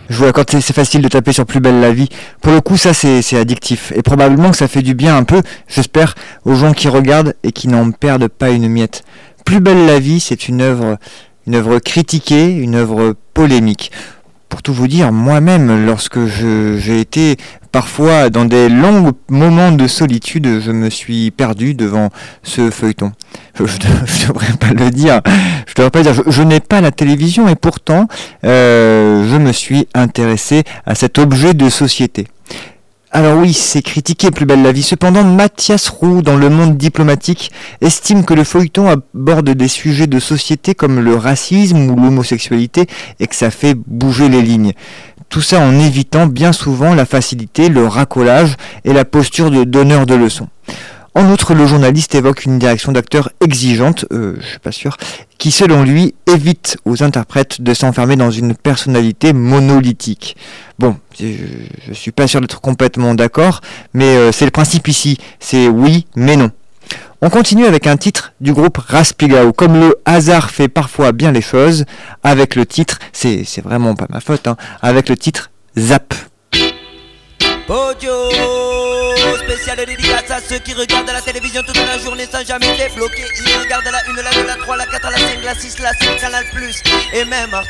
Je vois, quand c'est facile de taper sur Plus belle la vie, pour le coup ça c'est addictif. Et probablement que ça fait du bien un peu, j'espère, aux gens qui regardent et qui n'en perdent pas une miette. Plus belle la vie, c'est une œuvre critiquée, une œuvre polémique. Pour tout vous dire, moi-même, lorsque j'ai été parfois dans des longs moments de solitude, je me suis perdu devant ce feuilleton. Je devrais pas le dire. Je devrais pas dire. Je n'ai pas la télévision et pourtant, je me suis intéressé à cet objet de société. Alors oui, c'est critiqué Plus belle la vie. Cependant, Mathias Roux, dans Le Monde diplomatique, estime que le feuilleton aborde des sujets de société comme le racisme ou l'homosexualité et que ça fait bouger les lignes. Tout ça en évitant bien souvent la facilité, le racolage et la posture de donneur de leçons. En outre, le journaliste évoque une direction d'acteurs exigeante, je suis pas sûr, qui selon lui évite aux interprètes de s'enfermer dans une personnalité monolithique. Bon, je suis pas sûr d'être complètement d'accord, mais c'est le principe ici, c'est oui mais non. On continue avec un titre du groupe Raspigao. Comme le hasard fait parfois bien les choses, avec le titre, c'est vraiment pas ma faute, avec le titre Zap. Podio, spécial dédicace à ceux qui regardent la télévision toute la journée sans jamais débloquer. Ils regardent la 1, la 2, la 3, la 4, la 5, la 6, la 7, Canal Plus et même Arte.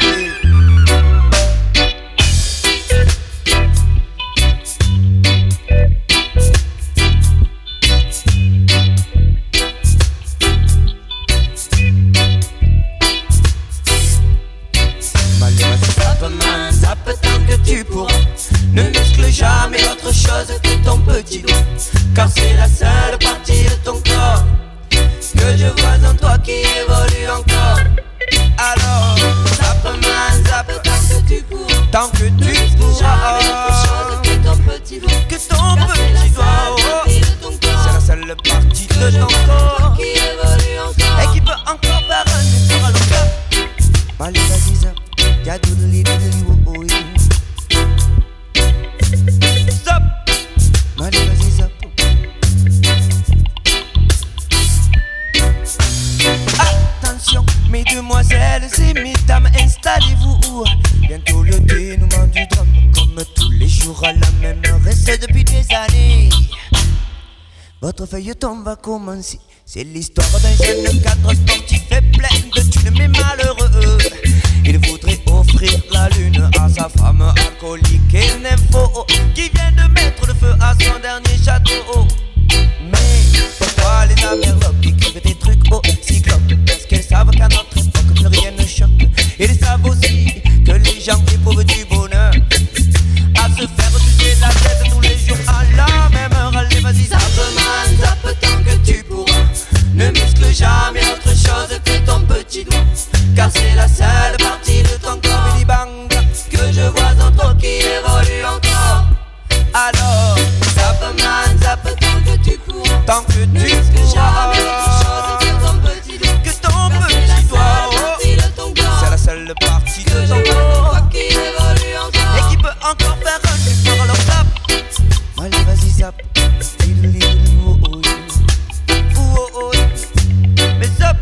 Zappe tant que tu pourras. Ne muscle jamais autre chose que ton petit doigt, car c'est la seule partie de ton corps que je vois en toi qui évolue encore. Alors, zappe tant que tu pourras. Tant que tu pourras. Que ton petit doigt, c'est la seule partie de ton corps qui évolue encore et qui peut encore faire un effort à l'encore. Allez, vas-y, zappe. Zap, allez vas-y zap. Attention, mesdemoiselles et mesdames, installez-vous. Bientôt le dénouement du drame, comme tous les jours à la même heure, et c'est depuis des années. Votre feuilleton va commencer. C'est l'histoire d'un jeune cadre sportif et plein de thunes mais malheureux. Il voudrait offrir la lune à sa femme alcoolique et nympho qui vient de mettre le feu à son dernier château. Mais pourquoi les Améroques écrivent des trucs au cyclope? Parce qu'elles savent qu'à notre époque plus rien ne choque. Ils savent aussi que les gens éprouvent du bonheur à se faire toucher la tête tous les jours à la même heure. Allez vas-y zappe tant que tu pourras. Ne muscle jamais autre chose que ton petit doigt, car c'est la seule partie de ton corps, Billy Bang, que je vois en toi qui évolue encore. Alors, zappe tant que tu pourras. Tant que tu pourras. Jamais autre chose que ton petit doigt, c'est la seule partie de ton corps qui évolue encore et qui peut encore faire un effort. Alors zappe. Allez vas-y zappe. Mais zap.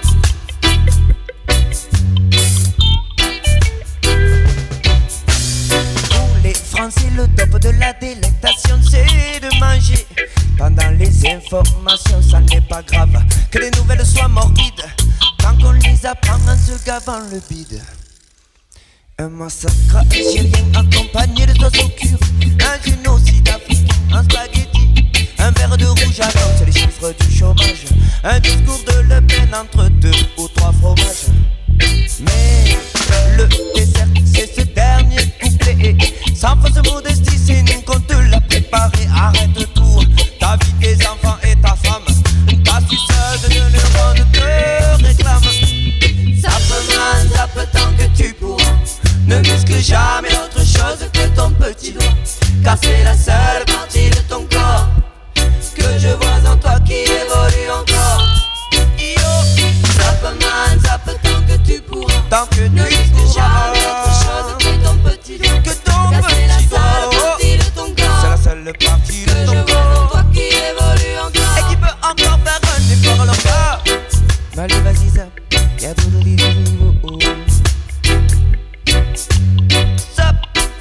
Pour les Français, le top de la délectation, c'est de manger. Pendant les informations, ça n'est pas grave que les nouvelles soient morbides, tant qu'on les apprend en se gavant le bide. Un massacre algérien accompagné de sauce au curry, un génocide africain en spaghetti, un verre de rouge annonce les chiffres du chômage, un discours de Le Pen entre 2 ou 3 fromages. Mais le dessert c'est ce dernier couplet, sans fausse modestie c'est nous qu'on te l'a préparé. Arrête tout, ta vie, tes enfants et ta femme, ta suceuse de neurones te réclame. Zappe tant que tu pourras. Ne muscle jamais autre chose que ton petit doigt, car c'est la seule partie de ton corps que je vois en toi qui évolue encore. Yo, zappe tant que tu pourras. Tant que ne muscle jamais autre chose que ton petit doigt, car c'est la seule partie de ton corps, c'est la seule partie de ton corps que je vois en toi qui évolue encore et qui peut encore faire un effort à leur corps. Allez vas-y zappe. Zap.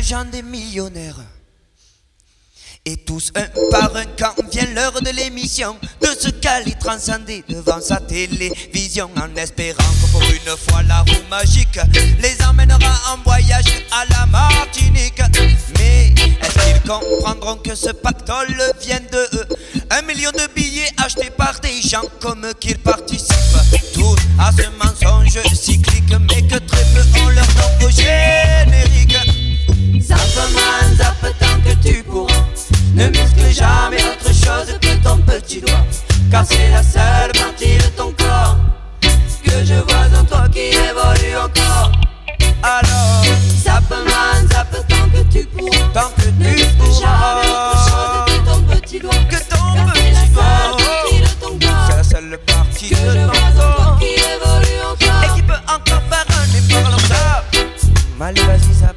gens des millionnaires. Et tous un par un, quand vient l'heure de l'émission, de se caler transcender devant sa télévision, en espérant que pour une fois la roue magique les emmènera en voyage à la Martinique. Mais est-ce qu'ils comprendront que ce pactole vient de eux? 1 million de billets achetés par des gens comme qu'ils participent tous à ce mensonge cyclique, mais que très peu ont leur nom au générique. Zapman, zappe tant que tu pourras. Ne muscle jamais autre chose que ton petit doigt, car c'est la seule partie de ton corps que je vois en toi qui évolue encore. Alors, Zapman, zappe tant que tu pourras. Tant que tu ne muscle jamais autre chose que ton petit doigt, que ton petit doigt. C'est la seule partie de ton corps qui évolue encore et qui peut encore faire un effort. Alors zappe, allez vas-y zappe.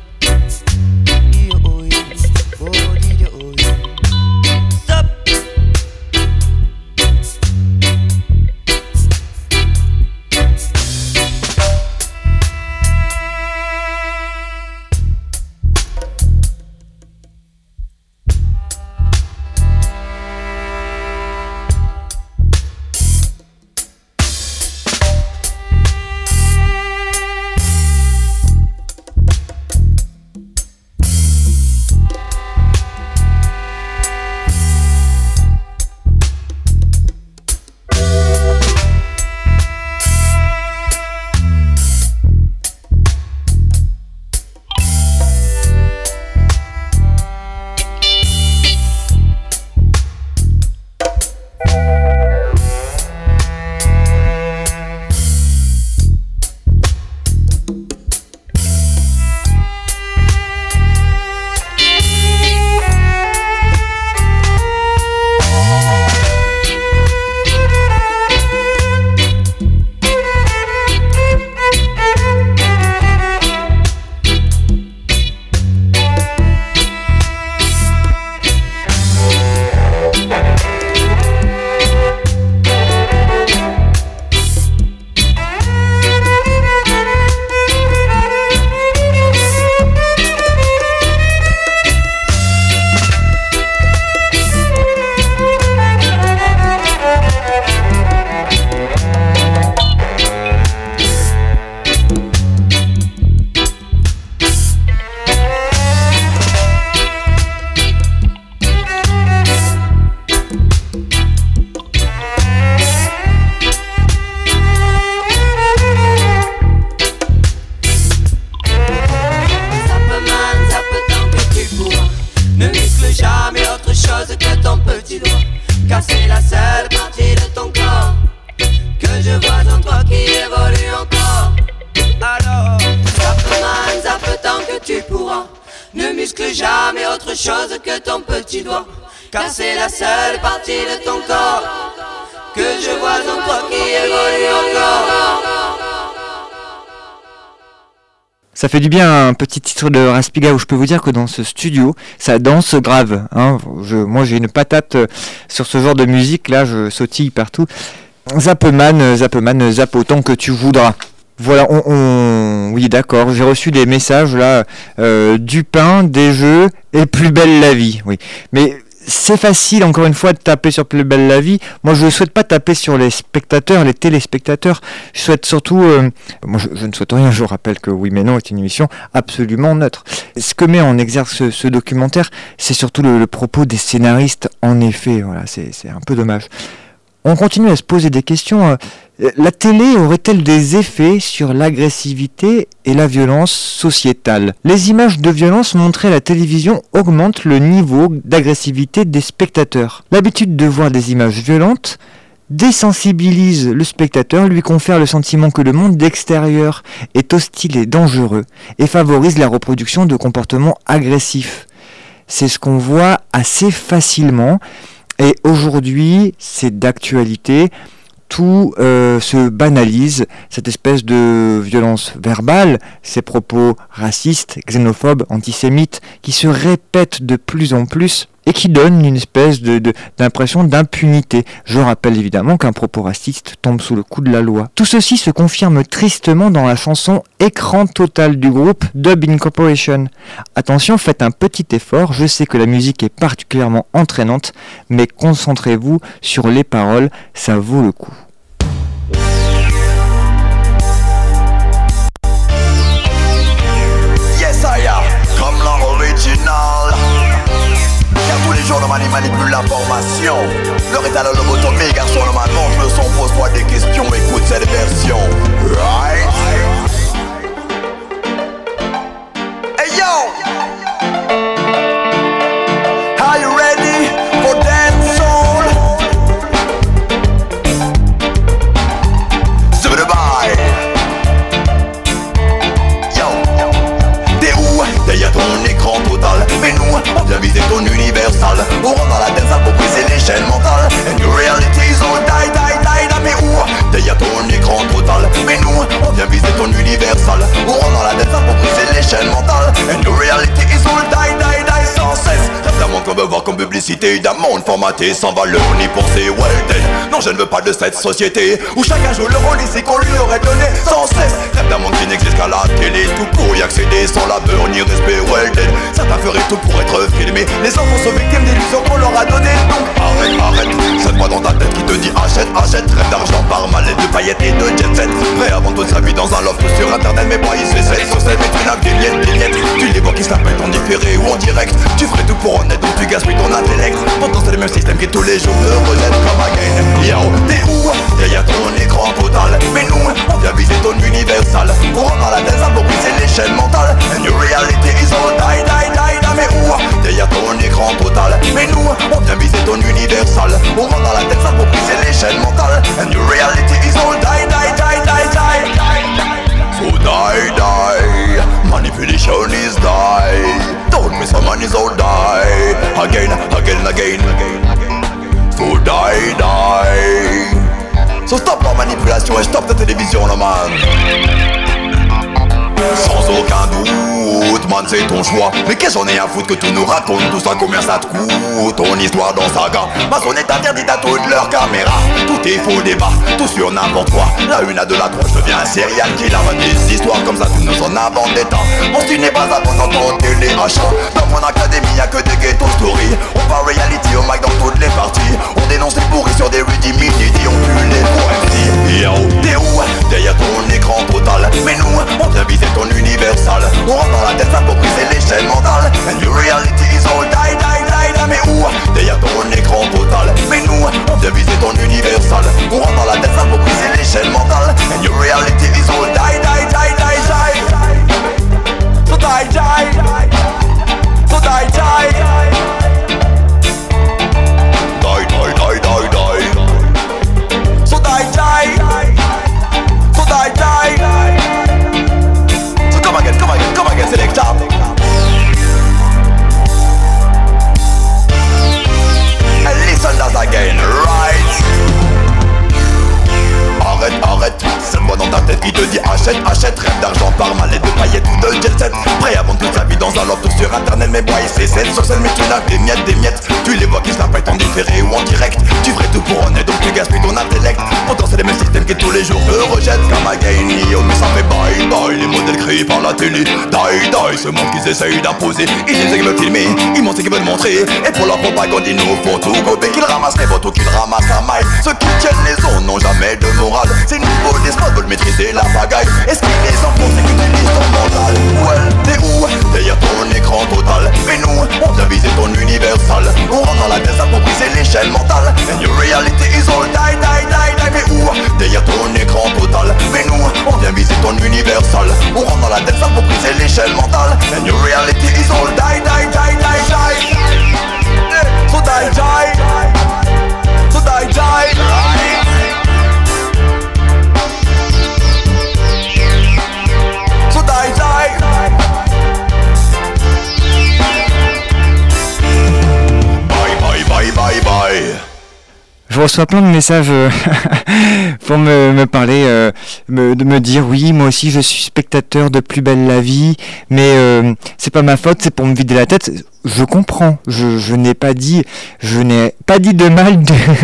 Car c'est la seule partie de ton corps que je vois en toi qui évolue encore. Ça fait du bien un petit titre de Raspiga où je peux vous dire que dans ce studio, ça danse grave. Hein. Moi j'ai une patate sur ce genre de musique, là je sautille partout. Zapman, zappe autant que tu voudras. Voilà, oui d'accord, j'ai reçu des messages là, du pain, des jeux et plus belle la vie. Oui, mais c'est facile encore une fois de taper sur plus belle la vie. Moi je ne souhaite pas taper sur les spectateurs, les téléspectateurs. Je souhaite surtout, moi je ne souhaite rien. Je rappelle que Oui mais non est une émission absolument neutre. Ce que met en exergue ce documentaire, c'est surtout le propos des scénaristes. En effet, voilà, c'est un peu dommage. On continue à se poser des questions. La télé aurait-elle des effets sur l'agressivité et la violence sociétale ? Les images de violence montrées à la télévision augmentent le niveau d'agressivité des spectateurs. L'habitude de voir des images violentes désensibilise le spectateur, lui confère le sentiment que le monde extérieur est hostile et dangereux et favorise la reproduction de comportements agressifs. C'est ce qu'on voit assez facilement. Et aujourd'hui, c'est d'actualité, tout se banalise, cette espèce de violence verbale, ces propos racistes, xénophobes, antisémites, qui se répètent de plus en plus. et qui donne une espèce d'impression d'impunité. Je rappelle évidemment qu'un propos raciste tombe sous le coup de la loi. Tout ceci se confirme tristement dans la chanson Écran total du groupe Dub Incorporation. Attention, faites un petit effort, je sais que la musique est particulièrement entraînante, mais concentrez-vous sur les paroles, ça vaut le coup. Yes, I am, comme l'original. Car tous les jours le mani manipule l'information. Le rétal le bouton, mes garçons le man monte le son, pose-toi des questions, écoute cette version. Right? Hey yo! Are you ready for dancehall? C'est le bail. Yo! T'es où? Derrière ton écran total. Mais nous, on vient viser ton universal. On rentre dans la danse pour briser les chaînes mentales. And your reality is all die, die, die. Mais où? Derrière ton écran total. Mais nous, on vient viser ton universal. On rentre dans la danse pour briser les chaînes mentales. And your reality is all die, die, die. Sans cesse. D'un monde qu'on veut voir comme publicité. D'un monde formaté sans valeur ni pensée. Well dead. Non, je ne veux pas de cette société où chacun joue le rôle ici qu'on lui aurait donné sans cesse. Rêve d'un monde qui n'existe qu'à la télé. Tout pour y accéder sans labeur ni respect. Well dead. Certains feraient tout pour être filmés. Les enfants sont victimes d'illusions qu'on leur a données. Donc arrête, arrête. Cette voix dans ta tête qui te dit achète, achète. Rêve d'argent par mal et de paillettes et de jet set. Prêt à vendre toute sa vie dans un loft sur internet. Mais pas il se sur cette vitrine avec des miettes. Tu les vois qui s'appellent en différé ou en direct. Tu ferais tout pour en être donc tu gaspilles ton intellect. Pourtant c'est le même système qui tous les jours me rejette comme again. Yo, t'es où? Derrière ton écran total. Mais nous, on vient viser ton universal. On rentre dans la danse pour briser l'échelle mentale. And your reality is all die, die, die, die. Mais où? Derrière ton écran total. Mais nous, on vient viser ton universal. On rentre dans la danse pour briser l'échelle mentale. And your reality is all die, die, die, die, die. So die, die. Manipulation is die. Don't miss a man is all die. Again, again, again. So die, die. So stop la manipulation et stop ta télévision, là, man. Sans aucun doute, man, c'est ton choix. Mais qu'est-ce qu'on est à foutre que tu nous racontes tout ça, combien ça te coûte? Ton histoire dans saga, ma son est interdite à toute leur caméra. Tout est faux débat, tout sur n'importe quoi. La une à de la 3, je deviens un serial killer. Des histoires comme ça, tu nous en inventes des tas. Mon style n'est pas à prendre dans ton téléachat. Dans mon académie, y'a que des ghetto stories. On parle reality au mic dans toutes les parties. On dénonce les pourris sur des Rudy-Mini. On tue les faux MC. Yo, t'es où? Derrière ton écran total. Mais nous, on vient viser ton universal. On rentre dans la tête pour briser l'échelle mentale. And your reality is all die, die, die, die. Mais où? Derrière ton écran total. Mais nous, on vient viser ton universal. On rentre dans la tête pour briser l'échelle mentale. And your reality is all die, die, die, die, die. So die, die. So die, die. Die, die, die, die, die. So die, die. So die, die. So come again, selector. And listen that again, right? Arrête, arrête, cette voix dans ta tête qui te dit achète, achète. Rêve d'argent par mal et de paillettes ou de jet set. Prêt à vendre toute sa vie dans un loft sur internet. Mais bois, c'est scène sur scène, mais tu n'as des miettes, des miettes. Tu les vois qui se la pètent en différé ou en direct. Tu ferais tout pour en être, donc tu gaspilles ton intellect. Pourtant c'est les mêmes systèmes qui tous les jours me rejettent. Comme again, yo, mais ça fait bye bye. Les modèles créés par la télé, die die. Ce monde qu'ils essayent d'imposer. Ils disent qu'ils veulent filmer, ils montrent ce qu'ils veulent montrer. Et pour leur propagande, ils nous font tout gober. Qu'ils ramassent les photos, qu'ils ramassent la maille. Ceux qui tiennent les ondes n'ont jamais de morale. C'est nouveau, des spots veulent maîtriser la pagaille. Est-ce qu'ils les enfoncent et qu'ils utilisent ton mental? Ouais, t'es où? Derrière ton écran total. Mais nous, on vient viser ton universal. On rentre dans la tête pour briser l'échelle mentale. And your reality is all die, die, die, die. Mais où? Derrière ton écran total. Mais nous, on vient viser ton universal. On rentre dans la tête pour briser l'échelle mentale. And your reality is all die, die, die, die, die. So die, die. So die, die. Je vous reçois plein de messages pour me parler, de me dire oui, moi aussi je suis spectateur de Plus belle la vie, mais c'est pas ma faute, c'est pour me vider la tête. Je comprends, je n'ai pas dit de mal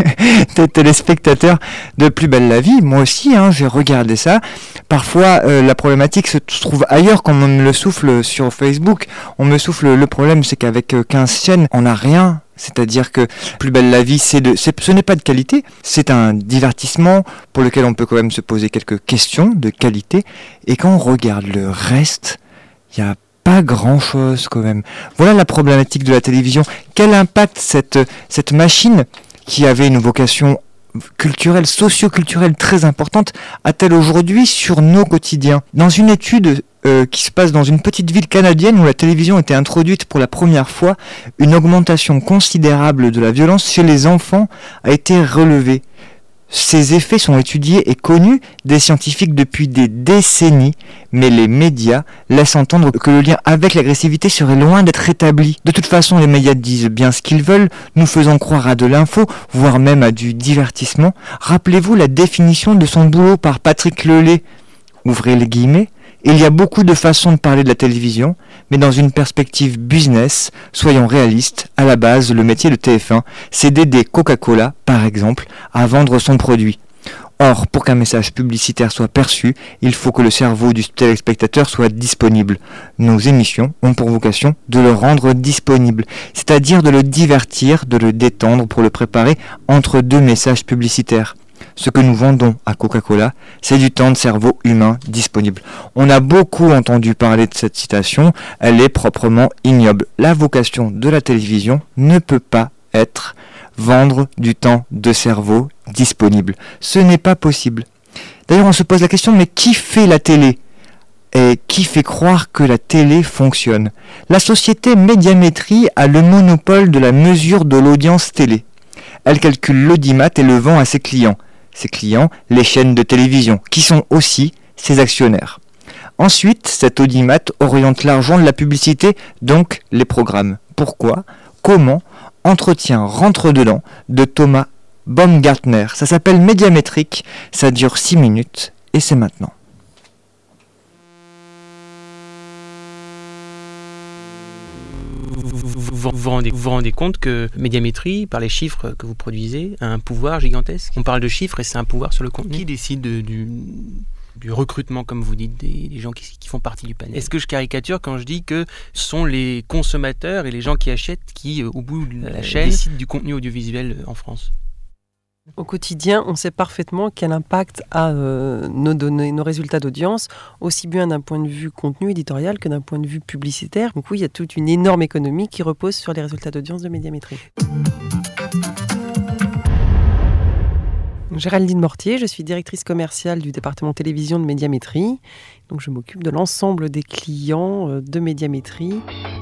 des téléspectateurs de Plus belle la vie. Moi aussi, j'ai regardé ça. Parfois, la problématique se trouve ailleurs quand on me le souffle sur Facebook. On me souffle, le problème c'est qu'avec 15 chaînes, on n'a rien. C'est-à-dire que Plus belle la vie, ce n'est pas de qualité, c'est un divertissement pour lequel on peut quand même se poser quelques questions de qualité. Et quand on regarde le reste, il n'y a pas grand-chose quand même. Voilà la problématique de la télévision. Quel impact cette machine qui avait une vocation culturelle, socio-culturelle très importante a-t-elle aujourd'hui sur nos quotidiens ? Dans une étude qui se passe dans une petite ville canadienne où la télévision était introduite pour la première fois, une augmentation considérable de la violence chez les enfants a été relevée. Ces effets sont étudiés et connus des scientifiques depuis des décennies, mais les médias laissent entendre que le lien avec l'agressivité serait loin d'être rétabli. De toute façon, les médias disent bien ce qu'ils veulent, nous faisant croire à de l'info, voire même à du divertissement. Rappelez-vous la définition de son boulot par Patrick Lelay. Ouvrez les guillemets. Il y a beaucoup de façons de parler de la télévision, mais dans une perspective business, soyons réalistes, à la base, le métier de TF1, c'est d'aider Coca-Cola, par exemple, à vendre son produit. Or, pour qu'un message publicitaire soit perçu, il faut que le cerveau du téléspectateur soit disponible. Nos émissions ont pour vocation de le rendre disponible, c'est-à-dire de le divertir, de le détendre pour le préparer entre deux messages publicitaires. Ce que nous vendons à Coca-Cola, c'est du temps de cerveau humain disponible. On a beaucoup entendu parler de cette citation, elle est proprement ignoble. La vocation de la télévision ne peut pas être vendre du temps de cerveau disponible. Ce n'est pas possible. D'ailleurs, on se pose la question, mais qui fait la télé ? Et qui fait croire que la télé fonctionne ? La société Médiamétrie a le monopole de la mesure de l'audience télé. Elle calcule l'audimat et le vend à ses clients. Ses clients, les chaînes de télévision, qui sont aussi ses actionnaires. Ensuite, cet audimat oriente l'argent de la publicité, donc les programmes. Pourquoi ? Comment ? Entretien rentre-dedans de Thomas Baumgartner. Ça s'appelle Médiamétrique, ça dure 6 minutes et c'est maintenant. Vous vous rendez compte que Médiamétrie, par les chiffres que vous produisez, a un pouvoir gigantesque. On parle de chiffres et c'est un pouvoir sur le contenu. Qui décide du recrutement, comme vous dites, des gens qui font partie du panel ? Est-ce que je caricature quand je dis que ce sont les consommateurs et les gens qui achètent qui, au bout de la chaîne, décident du contenu audiovisuel en France ? Au quotidien, on sait parfaitement quel impact a nos données, nos résultats d'audience, aussi bien d'un point de vue contenu éditorial que d'un point de vue publicitaire. Donc oui, il y a toute une énorme économie qui repose sur les résultats d'audience de Médiamétrie. Géraldine Mortier, je suis directrice commerciale du département télévision de Médiamétrie. Donc je m'occupe de l'ensemble des clients de Médiamétrie.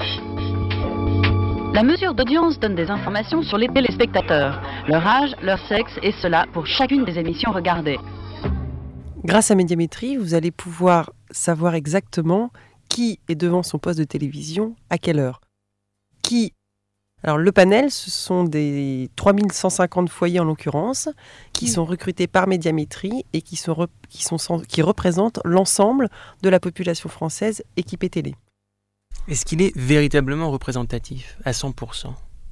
La mesure d'audience donne des informations sur les téléspectateurs, leur âge, leur sexe et cela pour chacune des émissions regardées. Grâce à Médiamétrie, vous allez pouvoir savoir exactement qui est devant son poste de télévision, à quelle heure. Alors le panel, ce sont des 3150 foyers en l'occurrence, qui sont recrutés par Médiamétrie et qui représentent l'ensemble de la population française équipée télé. Est-ce qu'il est véritablement représentatif à 100% ?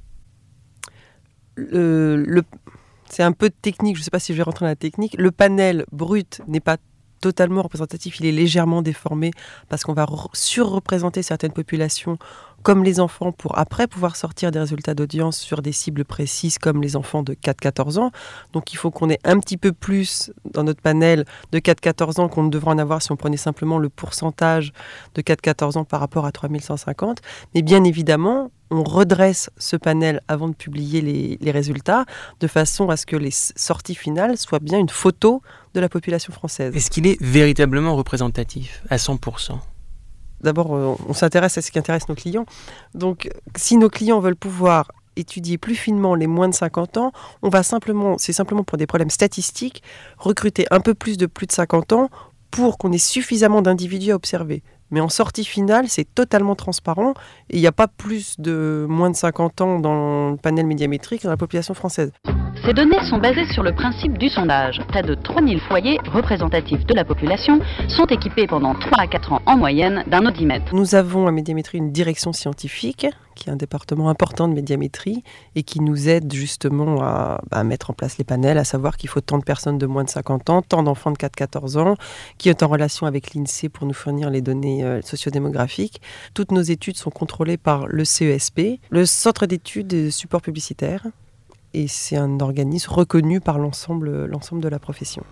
C'est un peu technique, je ne sais pas si je vais rentrer dans la technique. Le panel brut n'est pas totalement représentatif, il est légèrement déformé parce qu'on va surreprésenter certaines populations comme les enfants pour après pouvoir sortir des résultats d'audience sur des cibles précises comme les enfants de 4-14 ans. Donc il faut qu'on ait un petit peu plus dans notre panel de 4-14 ans qu'on ne devrait en avoir si on prenait simplement le pourcentage de 4-14 ans par rapport à 3150. Mais bien évidemment, on redresse ce panel avant de publier les résultats de façon à ce que les sorties finales soient bien une photo de la population française. Est-ce qu'il est véritablement représentatif à 100% ? D'abord, on s'intéresse à ce qui intéresse nos clients. Donc, si nos clients veulent pouvoir étudier plus finement les moins de 50 ans, c'est simplement pour des problèmes statistiques, recruter un peu plus de 50 ans pour qu'on ait suffisamment d'individus à observer. Mais en sortie finale, c'est totalement transparent et il n'y a pas plus de moins de 50 ans dans le panel médiamétrique dans la population française. Ces données sont basées sur le principe du sondage. Près de 3000 foyers représentatifs de la population sont équipés pendant 3 à 4 ans en moyenne d'un audimètre. Nous avons à Médiamétrie une direction scientifique, qui est un département important de médiamétrie et qui nous aide justement à mettre en place les panels, à savoir qu'il faut tant de personnes de moins de 50 ans, tant d'enfants de 4-14 ans, qui est en relation avec l'INSEE pour nous fournir les données sociodémographiques. Toutes nos études sont contrôlées par le CESP, le Centre d'études et supports publicitaires, et c'est un organisme reconnu par l'ensemble de la profession.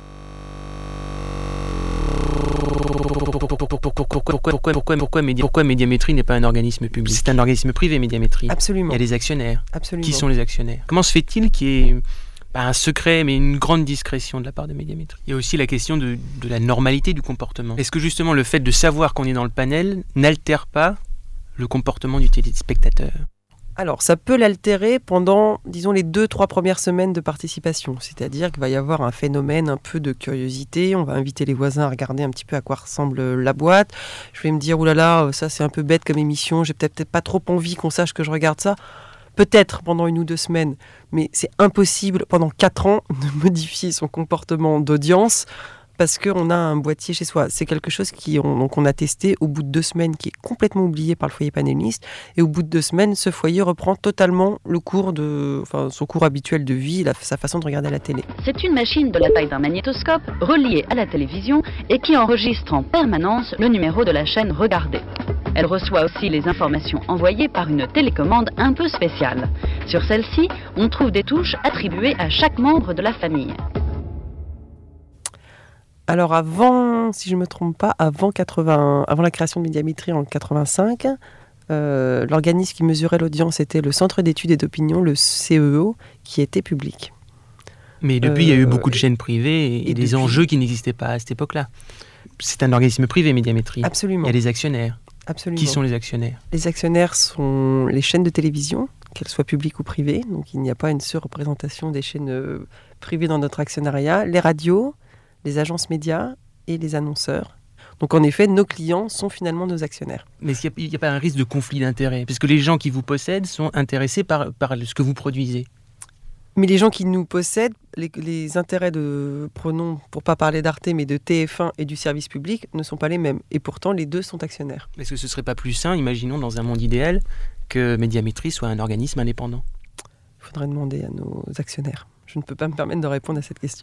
Pourquoi Médiamétrie n'est pas un organisme public? C'est un organisme privé, Médiamétrie. Absolument. Il y a des actionnaires. Absolument. Qui sont les actionnaires? Comment se fait-il qu'il y ait pas un secret, mais une grande discrétion de la part de Médiamétrie? Il y a aussi la question de la normalité du comportement. Est-ce que justement le fait de savoir qu'on est dans le panel n'altère pas le comportement du téléspectateur? Alors, ça peut l'altérer pendant, disons, les 2-3 premières semaines de participation. C'est-à-dire qu'il va y avoir un phénomène un peu de curiosité. On va inviter les voisins à regarder un petit peu à quoi ressemble la boîte. Je vais me dire, oulala, ça c'est un peu bête comme émission. J'ai peut-être pas trop envie qu'on sache que je regarde ça. Peut-être pendant 1 ou 2 semaines. Mais c'est impossible pendant 4 ans de modifier son comportement d'audience parce qu'on a un boîtier chez soi. C'est quelque chose qu'on a testé au bout de 2 semaines, qui est complètement oublié par le foyer panéliste. Et au bout de 2 semaines, ce foyer reprend totalement son cours habituel de vie, sa façon de regarder la télé. C'est une machine de la taille d'un magnétoscope reliée à la télévision et qui enregistre en permanence le numéro de la chaîne regardée. Elle reçoit aussi les informations envoyées par une télécommande un peu spéciale. Sur celle-ci, on trouve des touches attribuées à chaque membre de la famille. Alors avant, si je ne me trompe pas, avant la création de Médiamétrie en 85, l'organisme qui mesurait l'audience était le Centre d'études et d'opinion, le CEO, qui était public. Mais depuis, il y a eu beaucoup de chaînes privées et des enjeux qui n'existaient pas à cette époque-là. C'est un organisme privé, Médiamétrie. Absolument. Il y a des actionnaires. Absolument. Qui sont les actionnaires? Les actionnaires sont les chaînes de télévision, qu'elles soient publiques ou privées. Donc il n'y a pas une surreprésentation des chaînes privées dans notre actionnariat. Les radios, les agences médias et les annonceurs. Donc en effet, nos clients sont finalement nos actionnaires. Mais il n'y a pas un risque de conflit d'intérêts? Parce que les gens qui vous possèdent sont intéressés par ce que vous produisez. Mais les gens qui nous possèdent, les intérêts prenons pour pas parler d'Arte, mais de TF1 et du service public ne sont pas les mêmes. Et pourtant, les deux sont actionnaires. Est-ce que ce ne serait pas plus sain, imaginons dans un monde idéal, que Médiamétrie soit un organisme indépendant? Il faudrait demander à nos actionnaires. Je ne peux pas me permettre de répondre à cette question.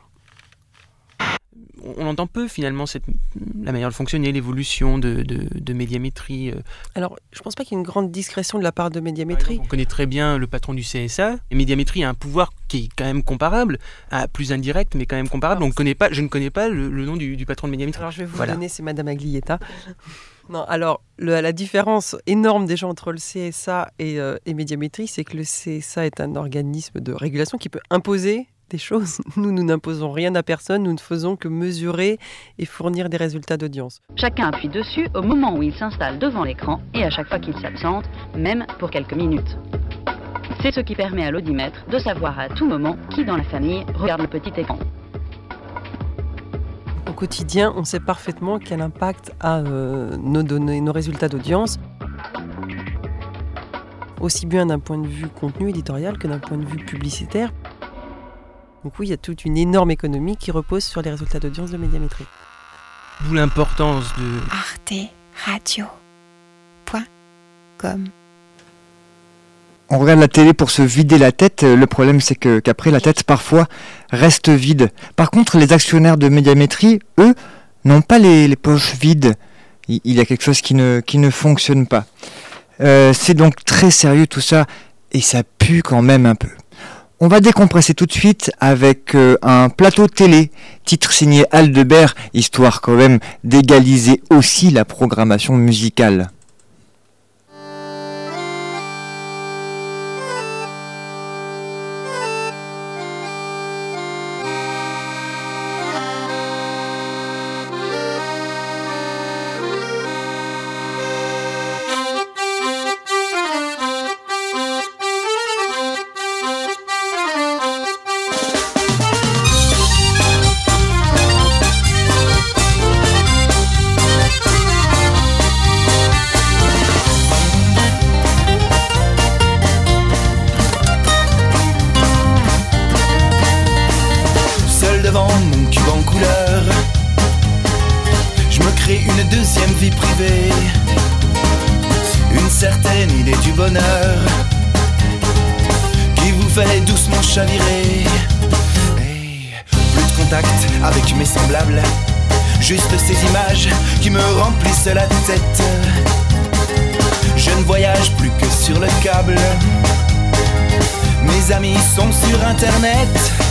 On entend peu finalement la manière de fonctionner, l'évolution de Médiamétrie. Alors, je ne pense pas qu'il y ait une grande discrétion de la part de Médiamétrie. On connaît très bien le patron du CSA. Et Médiamétrie a un pouvoir qui est quand même comparable, plus indirect, mais quand même comparable. Je ne connais pas le nom du patron de Médiamétrie. Alors, je vais vous le donner, c'est Madame Aglietta. Non, alors, la différence énorme déjà entre le CSA et Médiamétrie, c'est que le CSA est un organisme de régulation qui peut imposer des choses. Nous n'imposons rien à personne, nous ne faisons que mesurer et fournir des résultats d'audience. Chacun appuie dessus au moment où il s'installe devant l'écran et à chaque fois qu'il s'absente, même pour quelques minutes. C'est ce qui permet à l'audimètre de savoir à tout moment qui dans la famille regarde le petit écran. Au quotidien, on sait parfaitement quel impact a nos données, nos résultats d'audience, aussi bien d'un point de vue contenu éditorial que d'un point de vue publicitaire. Donc oui, il y a toute une énorme économie qui repose sur les résultats d'audience de Médiamétrie. D'où l'importance de arteradio.com. On regarde la télé pour se vider la tête. Le problème, c'est qu'après, la tête, parfois, reste vide. Par contre, les actionnaires de Médiamétrie, eux, n'ont pas les poches vides. Il y a quelque chose qui ne fonctionne pas. C'est donc très sérieux tout ça, et ça pue quand même un peu. On va décompresser tout de suite avec un plateau télé, titre signé Aldebert, histoire quand même d'égaliser aussi la programmation musicale. certaine idée du bonheur qui vous fait doucement chavirer. Hey, plus de contact avec mes semblables, juste ces images qui me remplissent la tête. Je ne voyage plus que sur le câble, mes amis sont sur internet.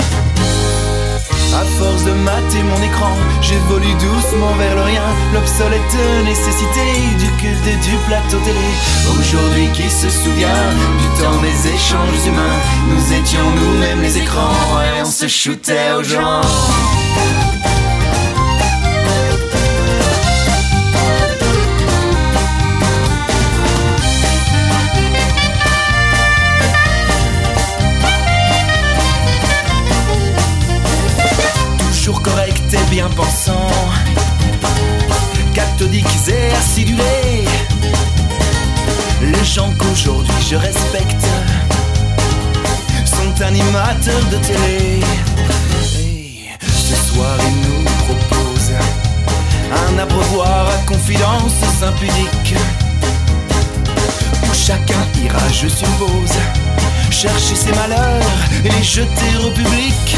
À force de mater mon écran, j'évolue doucement vers le rien, l'obsolète nécessité du culte du plateau télé. Aujourd'hui qui se souvient du temps des échanges humains, nous étions nous-mêmes les écrans et on se shootait aux gens. Correct et bien pensant, cathodiques et acidulés, les gens qu'aujourd'hui je respecte sont animateurs de télé. Et ce soir ils nous proposent un abreuvoir à confidences impudiques, où chacun ira, je suppose, chercher ses malheurs et les jeter au public.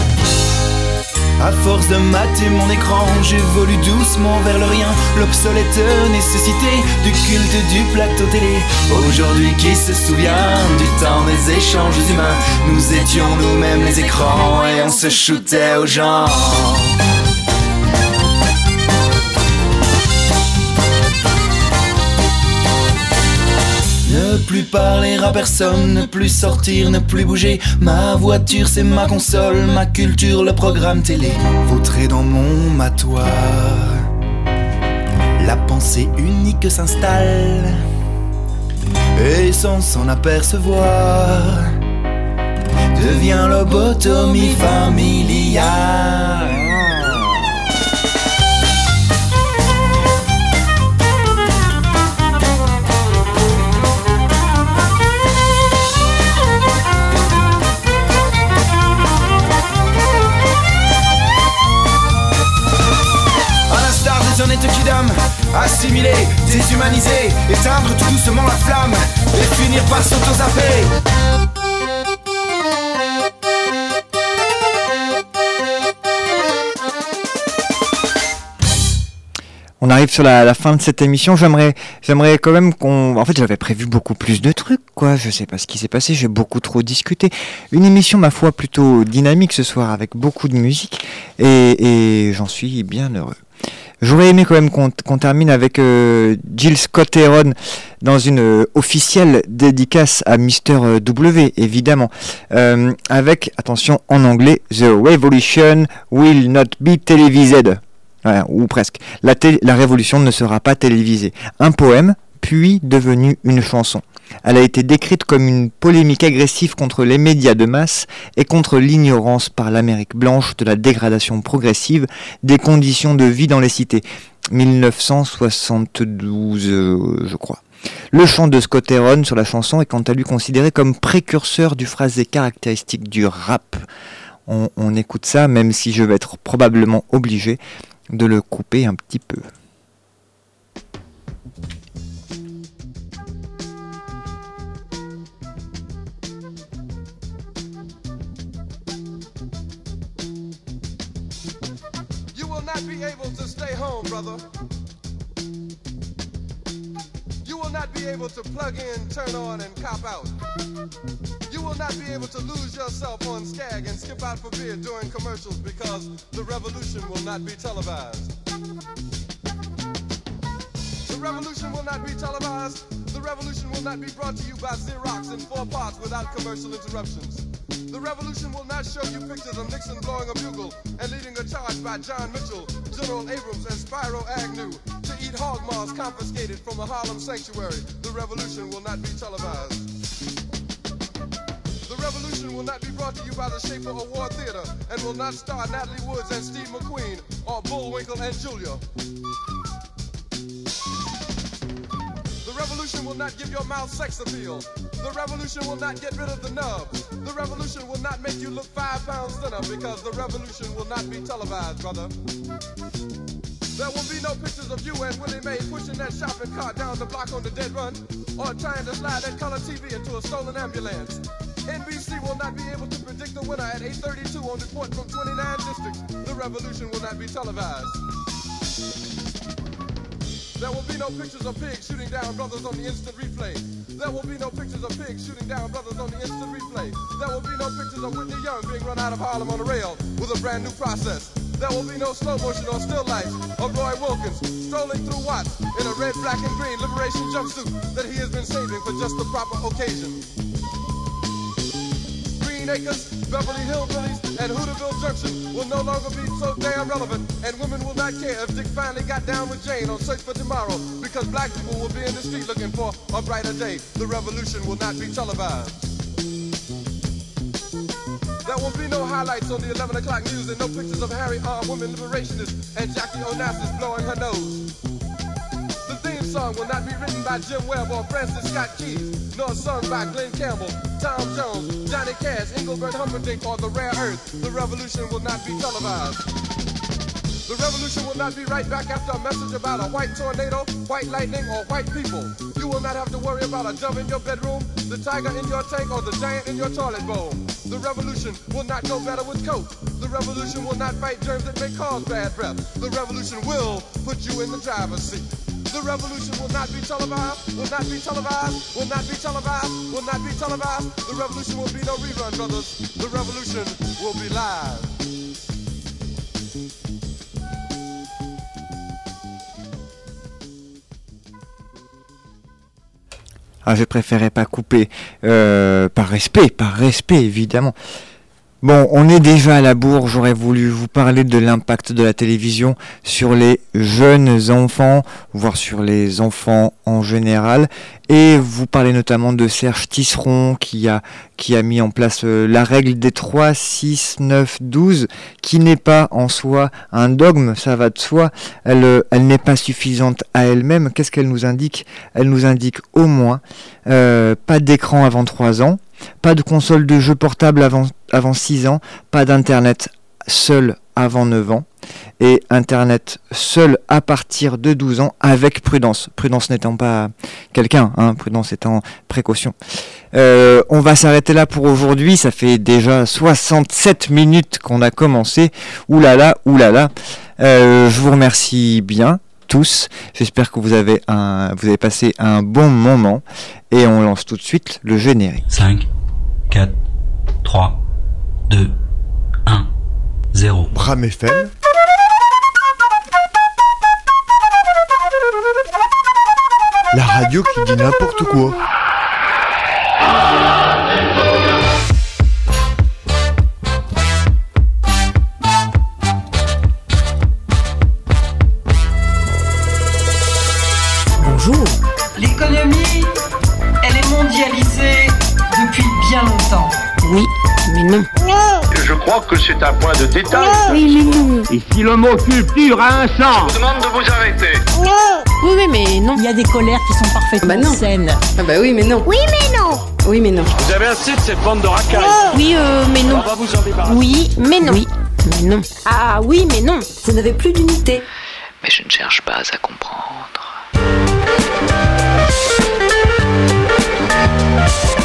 À force de mater mon écran, j'évolue doucement vers le rien, l'obsolète nécessité du culte du plateau télé. Aujourd'hui qui se souvient du temps des échanges humains, nous étions nous-mêmes les écrans et on se shootait aux gens. Ne plus parler à personne, ne plus sortir, ne plus bouger. Ma voiture c'est ma console, ma culture le programme télé. Vautré dans mon matoir, la pensée unique s'installe, et sans s'en apercevoir devient lobotomie familiale. Honnête kidam, assimiler, déshumaniser, éteindre tout doucement la flamme et finir par s'auto-zapper. On arrive sur la fin de cette émission. J'aimerais quand même en fait, j'avais prévu beaucoup plus de trucs, quoi. Je sais pas ce qui s'est passé, j'ai beaucoup trop discuté. Une émission, ma foi, plutôt dynamique ce soir, avec beaucoup de musique, et j'en suis bien heureux. J'aurais aimé quand même qu'on termine avec Jill Scott Heron dans une officielle dédicace à Mr. W, évidemment, avec, attention, en anglais, The Revolution will not be televised. Ouais, ou presque. La révolution ne sera pas télévisée. Un poème, puis devenu une chanson. Elle a été décrite comme une polémique agressive contre les médias de masse et contre l'ignorance par l'Amérique blanche de la dégradation progressive des conditions de vie dans les cités. 1972, je crois. Le chant de Scott Heron sur la chanson est quant à lui considéré comme précurseur du phrasé caractéristique du rap. On écoute ça, même si je vais être probablement obligé de le couper un petit peu. Be able to stay home, brother. You will not be able to plug in, turn on, and cop out. You will not be able to lose yourself on Skag and skip out for beer during commercials because the revolution will not be televised. The revolution will not be televised. The revolution will not be brought to you by Xerox in 4 parts without commercial interruptions. The revolution will not show you pictures of Nixon blowing a bugle and leading a charge by John Mitchell, General Abrams, and Spyro Agnew to eat hog maws confiscated from a Harlem sanctuary. The revolution will not be televised. The revolution will not be brought to you by the Schaefer Award Theater and will not star Natalie Woods and Steve McQueen or Bullwinkle and Julia. The revolution will not give your mouth sex appeal. The revolution will not get rid of the nubs. The revolution will not make you look 5 pounds thinner because the revolution will not be televised, brother. There will be no pictures of you and Willie Mae pushing that shopping cart down the block on the dead run, or trying to slide that color TV into a stolen ambulance. NBC will not be able to predict the winner at 8:32 on report from 29 districts. The revolution will not be televised. There will be no pictures of pigs shooting down brothers on the instant replay. There will be no pictures of pigs shooting down brothers on the instant replay. There will be no pictures of Whitney Young being run out of Harlem on a rail with a brand new process. There will be no slow motion or still life of Roy Wilkins strolling through Watts in a red, black, and green liberation jumpsuit that he has been saving for just the proper occasion. Green Acres, Beverly Hillbillies, and Hooterville Junction will no longer be so damn relevant, and women will not care if Dick finally got down with Jane on Search for Tomorrow, because black people will be in the street looking for a brighter day. The revolution will not be televised. There will be no highlights on the 11 o'clock news and no pictures of Harry armed women liberationists and Jackie Onassis blowing her nose. The theme song will not be written by Jim Webb or Francis Scott Keys, nor sung by Glenn Campbell, Tom Jones, Johnny Cash, Engelbert Humperdinck, or The Rare Earth. The revolution will not be televised. The revolution will not be right back after a message about a white tornado, white lightning, or white people. You will not have to worry about a dove in your bedroom, the tiger in your tank, or the giant in your toilet bowl. The revolution will not go better with Coke. The revolution will not fight germs that may cause bad breath. The revolution will put you in the driver's seat. The revolution will not be televised, will not be televised, will not be televised, will not be televised. The revolution will be no rerun, brothers. The revolution will be live. Ah, je préférais pas couper, par respect évidemment. Bon, on est déjà à la bourre, j'aurais voulu vous parler de l'impact de la télévision sur les jeunes enfants, voire sur les enfants en général, et vous parlez notamment de Serge Tisseron qui a mis en place la règle des 3, 6, 9, 12, qui n'est pas en soi un dogme, ça va de soi, elle n'est pas suffisante à elle-même. Qu'est-ce qu'elle nous indique ? Elle nous indique au moins pas d'écran avant 3 ans, pas de console de jeu portable avant 6 ans, pas d'internet seul avant 9 ans, et internet seul à partir de 12 ans avec prudence. Prudence n'étant pas quelqu'un, prudence étant précaution. On va s'arrêter là pour aujourd'hui, ça fait déjà 67 minutes qu'on a commencé. Oulala. Je vous remercie bien tous, j'espère que vous avez passé un bon moment, et on lance tout de suite le générique. 5, 4, 3, 2, 1, 0. Bram FM. La radio qui dit n'importe quoi. Bonjour. L'économie, elle est mondialisée depuis bien longtemps. Oui, mais non. Je crois que c'est un point de détail. Oui, mais non. Et si le mot culture a un sens, je vous demande de vous arrêter. Non. Oui, mais non. Il y a des colères qui sont parfaitement saines. Ah bah oui, mais non. Oui, mais non. Oui, mais non. Vous avez assez de cette bande de racailles. Oui, mais non. On va vous en débarrasser. Oui, mais non. Oui, mais non. Ah oui, mais non. Vous n'avez plus d'unité. Mais je ne cherche pas à comprendre.